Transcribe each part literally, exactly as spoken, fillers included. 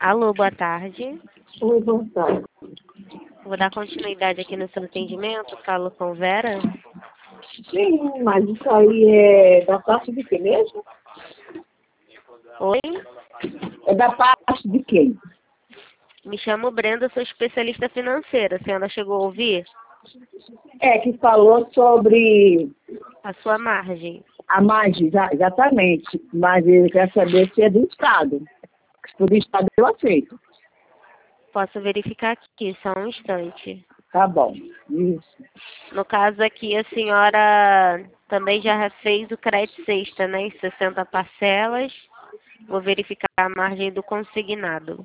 Alô, boa tarde. Oi, boa tarde. Vou dar continuidade aqui no seu atendimento. Falo com Vera. Sim, mas isso aí é da parte de quem mesmo? Oi, É da parte de quem? me chamo Brenda, sou especialista financeira. A senhora chegou a ouvir? É, que falou sobre A sua margem. a margem, exa- exatamente. Mas ele quer saber se é do Estado. Se for do Estado, eu aceito. Posso verificar aqui, só um instante. Tá bom. Isso. No caso aqui, a senhora também já fez o crédito sexta, né? Em sessenta parcelas. Vou verificar a margem do consignado.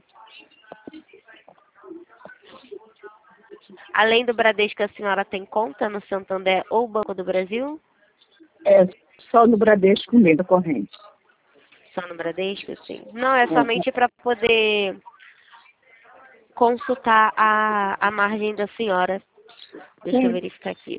Além do Bradesco, a senhora tem conta no Santander ou Banco do Brasil? É só no Bradesco mesmo, corrente. Só no Bradesco, sim. Não, é É. somente para poder consultar a, a margem da senhora. Deixa eu Sim. verificar aqui.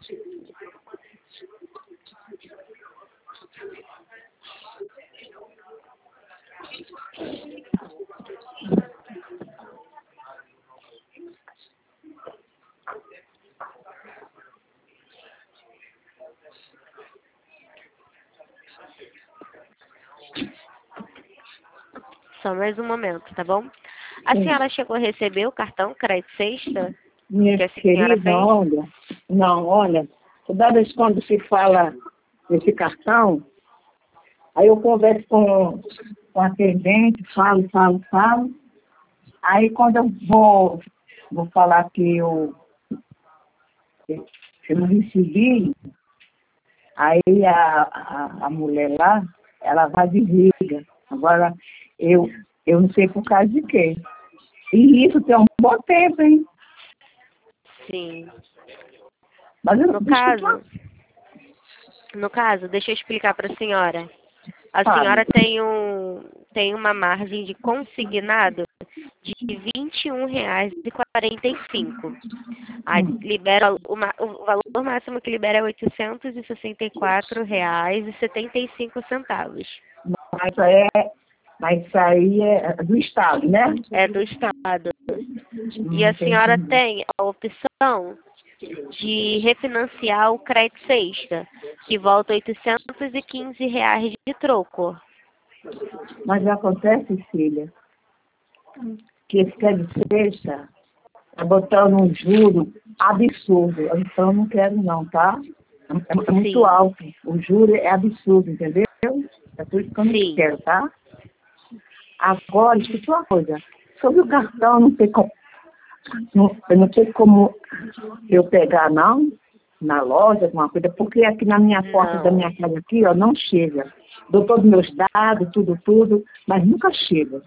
Só mais um momento, tá bom? A Sim. senhora chegou a receber o cartão crédito sexta Minha que a senhora querida, fez? olha, não, olha, toda vez quando se fala desse cartão, aí eu converso com, com a atendente, falo, falo, falo. Aí quando eu vou, vou falar que eu, eu não recebi, aí a, a, a mulher lá, ela vai e desliga. Agora, eu, eu não sei por causa de quê. E isso tem um bom tempo, hein? Sim. Mas eu No deixa eu caso, no caso, deixa eu explicar para a senhora. A falar. senhora tem, um, tem uma margem de consignado de vinte e um reais e quarenta e cinco. A, Hum. libera, o, ma- o valor máximo que libera é oitocentos e sessenta e quatro reais e setenta e cinco centavos. Mas isso aí é, mas isso aí é do Estado, né? É do Estado. E Hum, a senhora entendi. tem a opção de refinanciar o crédito sexta, que volta oitocentos e quinze reais de troco. Mas acontece, filha, que esse crédito sexta está botando um juro absurdo. Então, eu não quero não, tá? É, é muito Sim, alto. O juro é absurdo, entendeu? É por isso que eu não sim. quero, tá? Agora, escuta uma coisa. Sobre o cartão, não sei como, não, eu não sei como eu pegar, não, na loja, alguma coisa, porque aqui na minha porta da Não. minha casa aqui, ó, não chega. Dou todos os meus dados, tudo, tudo, mas nunca chega.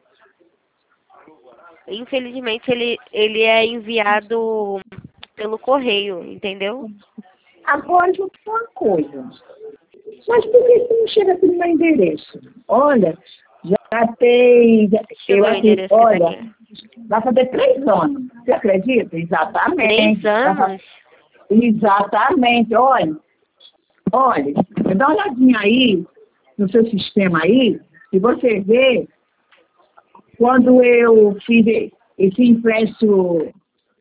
Infelizmente, ele, ele é enviado pelo correio, entendeu? Agora, deixa eu falar uma coisa. Mas por que isso não chega aqui no meu endereço? Olha, já tem, já- Deixa eu eu ver o aqui, endereço que tá olha, aqui. vai fazer três anos. Você acredita? Três Exatamente. Vai fa- anos? Exatamente. Olha, olha, dá uma olhadinha aí no seu sistema aí, e você vê quando eu fiz esse empréstimo